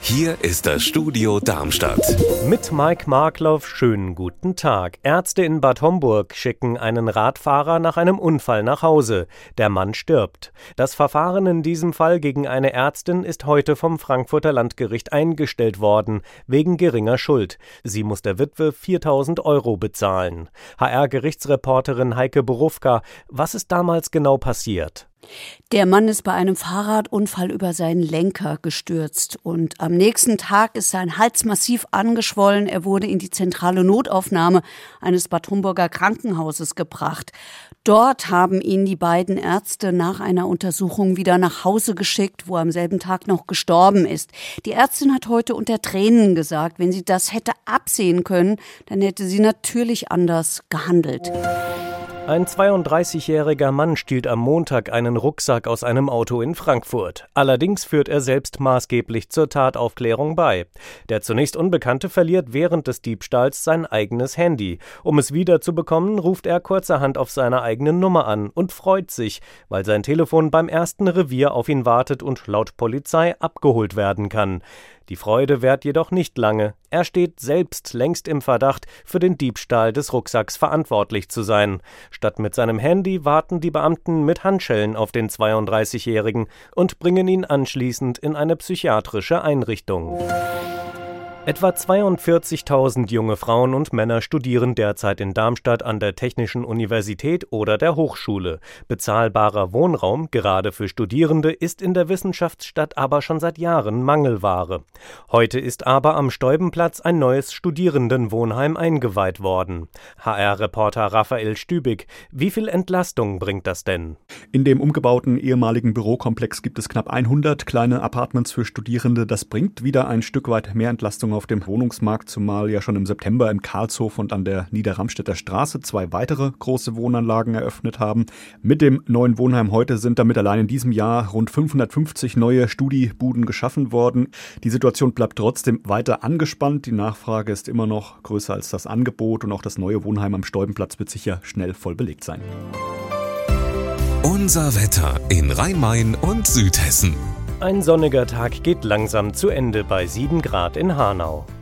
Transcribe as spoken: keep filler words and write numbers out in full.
Hier ist das Studio Darmstadt. Mit Mike Markloff, schönen guten Tag. Ärzte in Bad Homburg schicken einen Radfahrer nach einem Unfall nach Hause. Der Mann stirbt. Das Verfahren in diesem Fall gegen eine Ärztin ist heute vom Frankfurter Landgericht eingestellt worden, wegen geringer Schuld. Sie muss der Witwe viertausend Euro bezahlen. H R-Gerichtsreporterin Heike Borufka, was ist damals genau passiert? Der Mann ist bei einem Fahrradunfall über seinen Lenker gestürzt und am nächsten Tag ist sein Hals massiv angeschwollen. Er wurde in die zentrale Notaufnahme eines Bad Homburger Krankenhauses gebracht. Dort haben ihn die beiden Ärzte nach einer Untersuchung wieder nach Hause geschickt, wo er am selben Tag noch gestorben ist. Die Ärztin hat heute unter Tränen gesagt, wenn sie das hätte absehen können, dann hätte sie natürlich anders gehandelt. Ein zweiunddreißigjähriger Mann stiehlt am Montag einen Rucksack aus einem Auto in Frankfurt. Allerdings führt er selbst maßgeblich zur Tataufklärung bei. Der zunächst Unbekannte verliert während des Diebstahls sein eigenes Handy. Um es wiederzubekommen, ruft er kurzerhand auf seine eigene Nummer an und freut sich, weil sein Telefon beim ersten Revier auf ihn wartet und laut Polizei abgeholt werden kann. Die Freude währt jedoch nicht lange. Er steht selbst längst im Verdacht, für den Diebstahl des Rucksacks verantwortlich zu sein. Statt mit seinem Handy warten die Beamten mit Handschellen auf den zweiunddreißigjährigen und bringen ihn anschließend in eine psychiatrische Einrichtung. Etwa zweiundvierzigtausend junge Frauen und Männer studieren derzeit in Darmstadt an der Technischen Universität oder der Hochschule. Bezahlbarer Wohnraum, gerade für Studierende, ist in der Wissenschaftsstadt aber schon seit Jahren Mangelware. Heute ist aber am Steubenplatz ein neues Studierendenwohnheim eingeweiht worden. H R-Reporter Raphael Stübig, wie viel Entlastung bringt das denn? In dem umgebauten ehemaligen Bürokomplex gibt es knapp hundert kleine Apartments für Studierende. Das bringt wieder ein Stück weit mehr Entlastung auf dem Wohnungsmarkt, zumal ja schon im September im Karlshof und an der Niederramstädter Straße zwei weitere große Wohnanlagen eröffnet haben. Mit dem neuen Wohnheim heute sind damit allein in diesem Jahr rund fünfhundertfünfzig neue Studibuden geschaffen worden. Die Situation bleibt trotzdem weiter angespannt. Die Nachfrage ist immer noch größer als das Angebot und auch das neue Wohnheim am Steubenplatz wird sicher schnell voll belegt sein. Unser Wetter in Rhein-Main und Südhessen. Ein sonniger Tag geht langsam zu Ende bei sieben Grad in Hanau.